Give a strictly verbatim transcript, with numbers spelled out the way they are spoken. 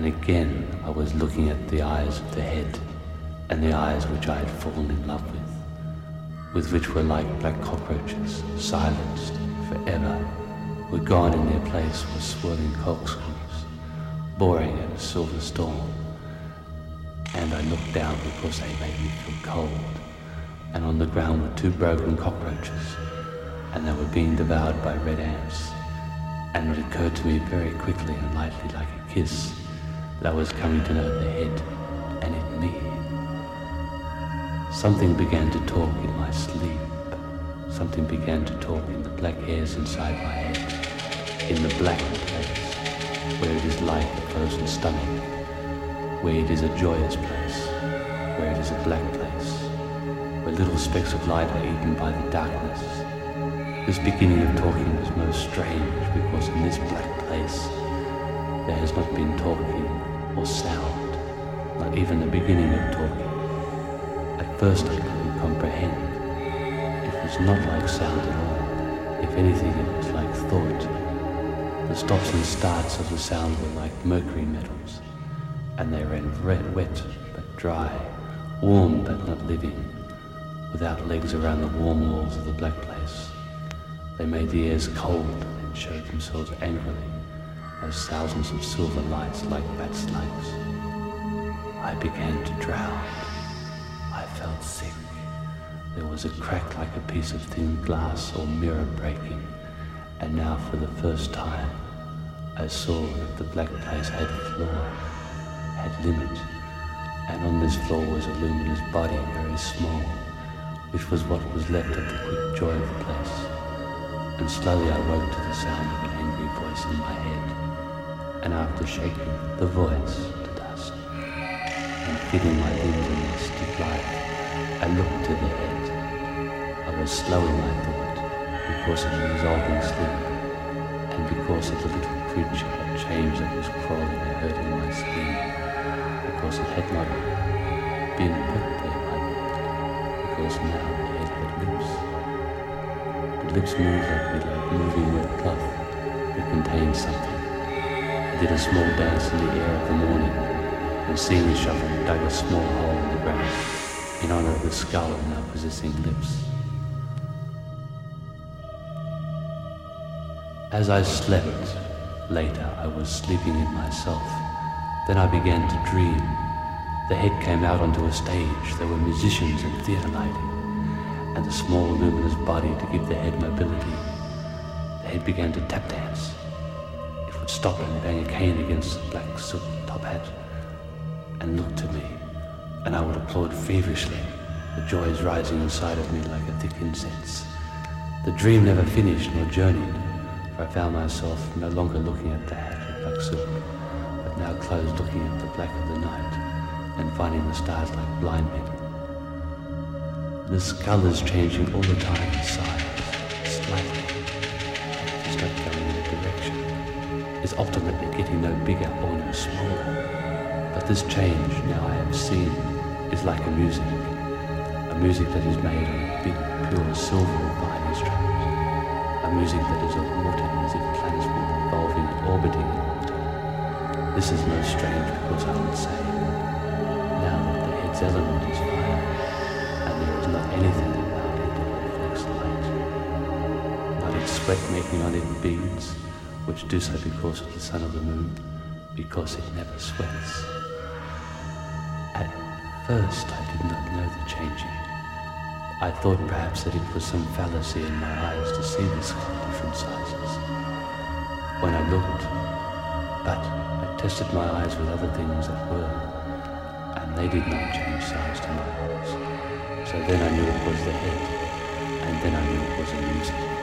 And again I was looking at the eyes of the head, and the eyes which I had fallen in love with, with which were like black cockroaches, silenced forever, were gone in their place were swirling corkscrews, boring at a silver storm. And I looked down because they made me feel cold, and on the ground were two broken cockroaches, and they were being devoured by red ants. And it occurred to me very quickly and lightly, like a kiss, that I was coming to know the head and in me. Something began to talk in my sleep. Something began to talk in the black hairs inside my head, in the black place, where it is like a frozen stomach, where it is a joyous place, where it is a black place, where little specks of light are eaten by the darkness. This beginning of talking was most strange, because in this black place there has not been talking or sound, not even the beginning of talking. At first I couldn't comprehend. It was not like sound at all. If anything, it was like thought. The stops and starts of the sound were like mercury metals, and they ran red, wet but dry, warm but not living, without legs around the warm walls of the black place. They made the airs cold and showed themselves angrily as thousands of silver lights like bats' lights. I began to drown. I felt sick. There was a crack like a piece of thin glass or mirror breaking, and now for the first time I saw that the black place had floor, had limit, and on this floor was a luminous body, very small, which was what was left of the quick joy of the place. And slowly I woke to the sound of an angry voice in my head, and after shaking the voice to dust, and feeling my limbs in a stiff light, I looked to the head. I was slowing my thought, because of the dissolving sleep, and because of the little creature of change that was crawling and hurting my skin, because it had not been put there by me, because now the head had lips. The lips moved like me like moving wet cloth that contained something. I did a small dance in the air of the morning, and seeing the shovel, dug a small hole in the ground in honor of the skull now possessing lips. As I slept, later I was sleeping in myself. Then I began to dream. The head came out onto a stage. There were musicians and theatre lighting, and a small luminous body to give the head mobility. The head began to tap dance. It would stop and bang a cane against the black silk top hat and look to me, and I would applaud feverishly, the joys rising inside of me like a thick incense. The dream never finished nor journeyed, for I found myself no longer looking at the hat of black silk, but now closed looking at the black of the night and finding the stars like blind men. This colour's changing all the time in size, slightly. It's not going in a direction. It's ultimately getting no bigger or no smaller. But this change, now I have seen, is like a music. A music that is made on a big, pure silver or fine instrument. A music that is of water, as if planets were revolving and orbiting in water. This is most strange, because I would say, now that the head's element is fire, and there is not anything about it that reflects light, not its sweat making on it beads, which do so because of the sun or the moon, because it never sweats. At first I did not know the changing. I thought perhaps that it was some fallacy in my eyes to see this in different sizes. When I looked, but I tested my eyes with other things that were, and they did not change size to my eyes. So then I knew it was the head, and then I knew it was a music.